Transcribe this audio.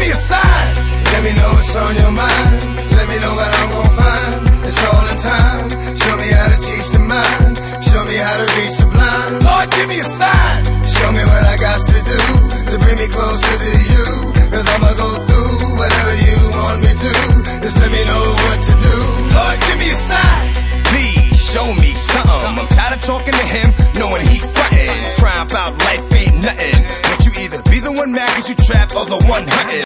me a sign. Let me know what's on your mind. Let me know what I'm gonna find. It's all in time. Show me how to teach the mind. Show me how to reach the blind. Lord, give me a sign. Show me what I got to do to bring me closer to you. Cause I'ma go through whatever you want me to. Just let me know what to do. Lord, give me a sign. Please show me something. I'm tired of talking to him, knowing he frontin'. Crying about life ain't nothing. But you either be the one mad cause you trapped or the one hunting.